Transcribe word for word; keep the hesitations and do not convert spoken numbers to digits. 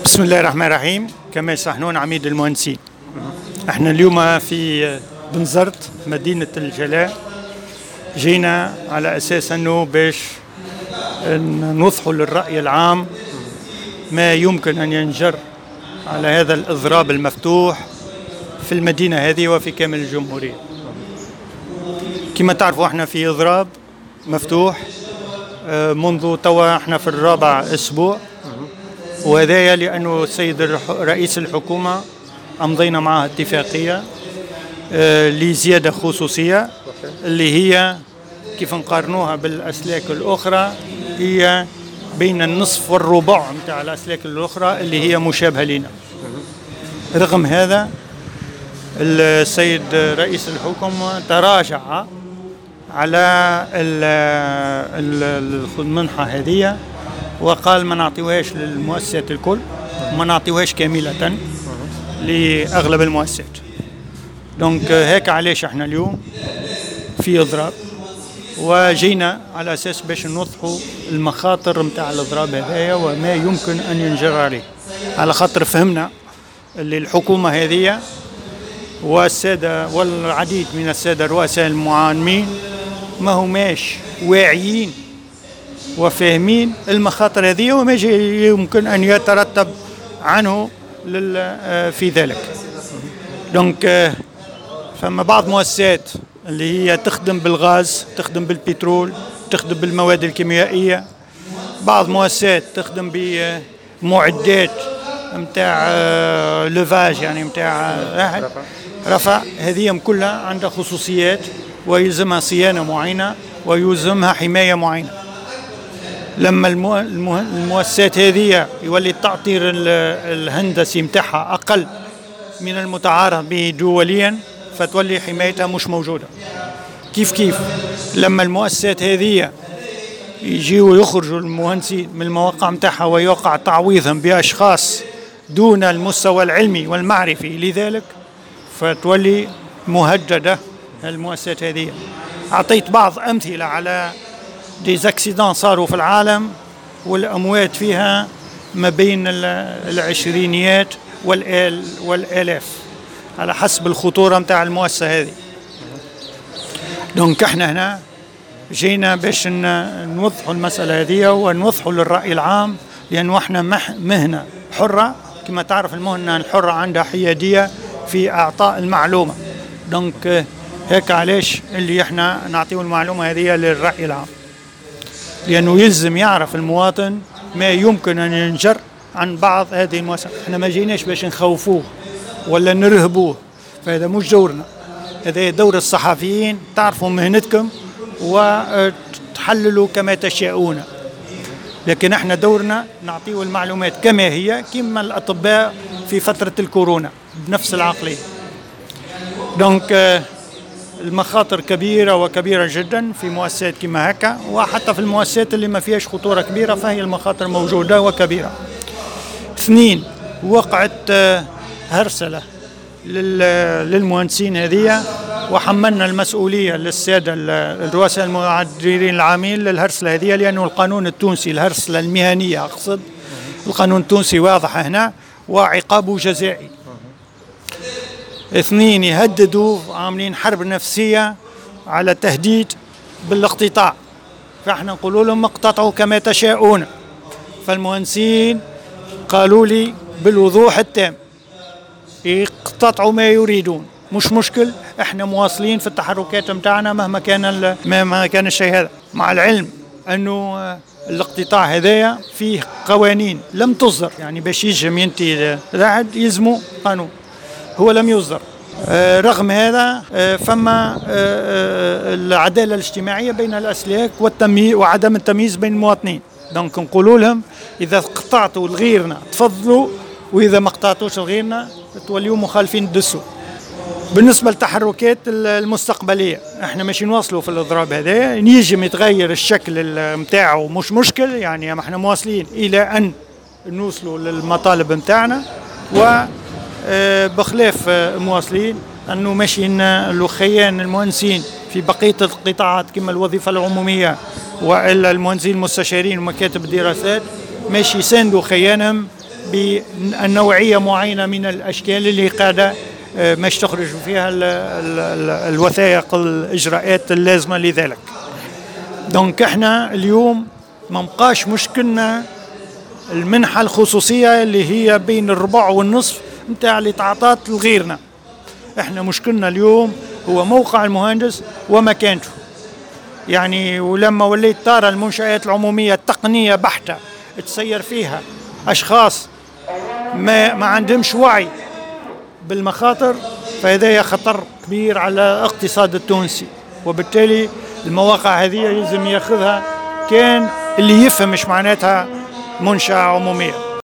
بسم الله الرحمن الرحيم. كمال صحنون، عميد المهندسين. احنا اليوم في بنزرت مدينة الجلاء، جينا على أساس أنه باش نوضحوا للرأي العام ما يمكن أن ينجر على هذا الإضراب المفتوح في المدينة هذه وفي كامل الجمهورية. كما تعرفوا احنا في إضراب مفتوح منذ توا احنا في الرابع أسبوع، وهذا لأنه السيد رئيس الحكومة أمضينا معها اتفاقية لزيادة خصوصية اللي هي كيف نقارنوها بالأسلاك الأخرى هي بين النصف والربع متاع الأسلاك الأخرى اللي هي مشابهة لنا. رغم هذا السيد رئيس الحكومة تراجع على المنحة هذه وقال ما نعطيوهاش للمؤسسات الكل، ما نعطيوهاش كاملة لأغلب المؤسسات. دونك هيك علاش احنا اليوم في إضراب، وجينا على أساس باش نوضحوا المخاطر متاع الإضراب هذايا وما يمكن أن ينجر عليه، على خاطر فهمنا اللي الحكومة هذه والسادة والعديد من السادة رؤساء المعاونين ما هماش واعيين وفاهمين المخاطر هذه وما يمكن أن يترتب عنه في ذلك. دونك فما بعض مؤسسات اللي هي تخدم بالغاز، تخدم بالبترول، تخدم بالمواد الكيميائية، بعض مؤسسات تخدم بمعدات متاع لوفاج يعني متاع رفع، هذه كلها عندها خصوصيات ويلزمها صيانة معينة ويلزمها حماية معينة. لما المؤسسات هذه يولي التعطير الهندسي متاعها أقل من المتعارف به دوليا فتولي حمايتها مش موجودة. كيف كيف لما المؤسسات هذه يجيوا يخرجوا المهندسين من المواقع متاعها ويوقع تعويضهم بأشخاص دون المستوى العلمي والمعرفي لذلك فتولي مهددة المؤسسات هذه. أعطيت بعض أمثلة على ديزاكسيدان صاروا في العالم والأموات فيها ما بين العشرينيات والآل والآلاف على حسب الخطورة متاع المؤسسة هذه. دونك احنا هنا جينا باش نوضحوا المسألة هذه ونوضحوا للرأي العام، لأنه احنا مهنة حرة. كما تعرف المهنة الحرة عندها حيادية في إعطاء المعلومة. دونك هيك علاش اللي احنا نعطيه المعلومة هذه للرأي العام، لأنه يلزم يعرف المواطن ما يمكن أن ينجر عن بعض هذه المؤسسات. احنا ما جيناش باش نخوفوه ولا نرهبوه، فهذا مش دورنا، هذا دور الصحفيين. تعرفوا مهنتكم وتحللوا كما تشاءون، لكن احنا دورنا نعطيه المعلومات كما هي، كما الأطباء في فترة الكورونا بنفس العقلية. دونك المخاطر كبيرة وكبيرة جدا في مؤسسات كما هكا، وحتى في المؤسسات اللي ما فيهاش خطورة كبيرة فهي المخاطر موجودة وكبيرة. اثنين، وقعت هرسلة للمهندسين هذه وحملنا المسؤولية للسادة الرؤساء المديرين العامين للهرسلة هذه، لأنه القانون التونسي الهرسلة المهنية أقصد القانون التونسي واضح هنا وعقابه جزائي. اثنين، يهددوا عاملين حرب نفسية على تهديد بالاقتطاع، فاحنا نقول لهم اقتطعوا كما تشاءون. فالمهندسين قالوا لي بالوضوح التام يقتطعوا ما يريدون، مش مشكل، احنا مواصلين في التحركات متاعنا مهما كان مهما كان الشيء هذا، مع العلم انه الاقتطاع هذايا فيه قوانين لم تصدر، يعني باش يجم ينتي لاحد يلزموا قانون، هو لم يصدر. آه رغم هذا آه فما آه العدالة الاجتماعية بين الأسلاك والتمييز وعدم التمييز بين المواطنين. دونك نقولوا لهم إذا قطعتوا لغيرنا تفضلوا، وإذا ما قطعتوش لغيرنا توليوا مخالفين الدستور. بالنسبة للتحركات المستقبلية احنا ماشي نواصلوا في الإضراب هذا، يجب يتغير الشكل متاعه مش مشكل، يعني ما احنا مواصلين إلى أن نوصلوا للمطالب متاعنا، و بخلاف مواصلين أنه ماشيين الخيان المهندسين في بقية القطاعات كما الوظيفة العمومية وإلا المهندسين المستشارين ومكاتب الدراسات ماشي يساندوا خيانهم بالنوعية معينة من الأشكال اللي قاعدة مش تخرج فيها ال ال ال الوثائق الإجراءات اللازمة لذلك. دونك احنا اليوم ما بقاش مشكلنا المنحة الخصوصية اللي هي بين الربع والنصف متاع اللي تعطات لغيرنا. احنا مشكلنا اليوم هو موقع المهندس ومكانته. يعني ولما وليت ترى المنشآت العمومية التقنية بحتة تسير فيها أشخاص ما, ما عندهمش وعي بالمخاطر، فهذا خطر كبير على الاقتصاد التونسي، وبالتالي المواقع هذه يلزم ياخذها كان اللي يفهم مش معناتها منشأة عمومية.